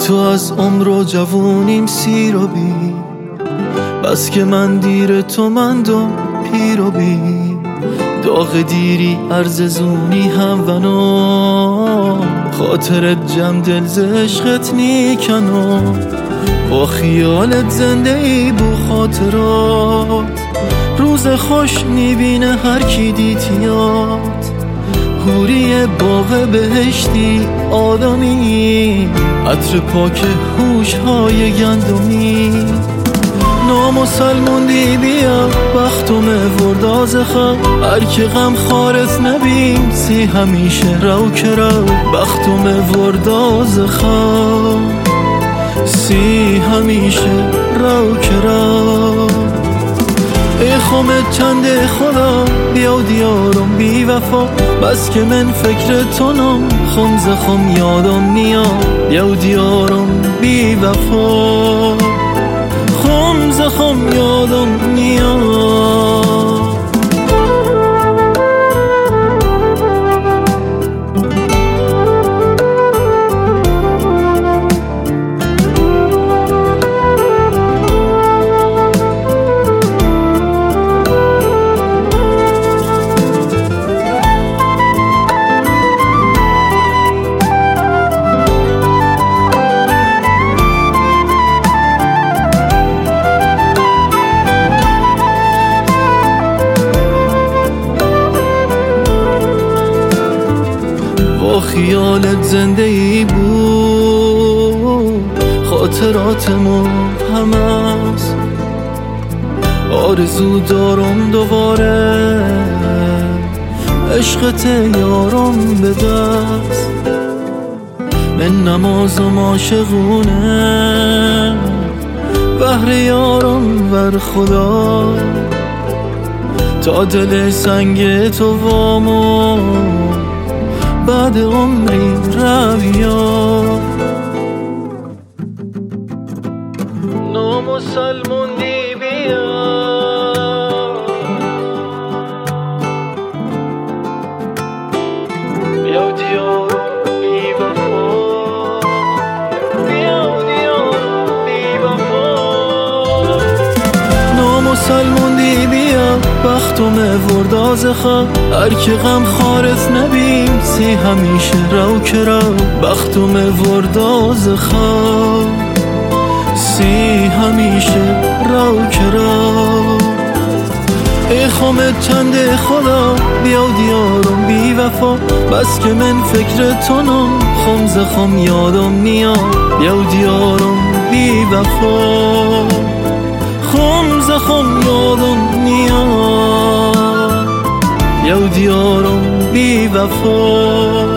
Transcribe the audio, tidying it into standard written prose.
تو از عمر و جوونیم سیر و بی، بس که من دیر تو مندم پیر و بی. داغ دیری عرض زونی هم ونو، خاطرت جم دل ز عشقت نیکنو. با خیالت زنده ای بو خاطرات، روز خوش میبینه هر کی دیتیات. حوری باغ بهشتی آدمی، عطر پاک هوش های گندمی. نامسلموندی بیا بختم ورداز خواه، هر کی غم خارت نبین سی همیشه رو که رو. بختم ورداز خواه سی همیشه رو که رو. ای خمت چنده خدا بیا دیارم بی وفا، بس که من فکر تونم خم ز خم یادم میاد. بیا دیارم بی وفا خم ز خم یادم میاد. با خیالت زنده ای بود، خاطراتمو همست. آرزو دارم دوباره عشقت یارم به دست. من نمازم عاشقونه بهر یارم ور خدا، تا دل سنگ تو وامو بعد عمری رویا. نامسلموندی بیا بیا دیارم بی وفا، بیا دیارم بی وفا. نامسلموندی بیا بختم ورداز خواه، هر کی غم خارت نبین سی همیشه رو که رو. بختم ورداز خواه سی همیشه رو که رو. ای خمت چنده خدا بیا دیارم بی وفا، بس که من فکر تونم خم ز خم یادم میاد. بیا دیارم بی وفا خم ز خم یادم میاد. بیا دیارم بی وفا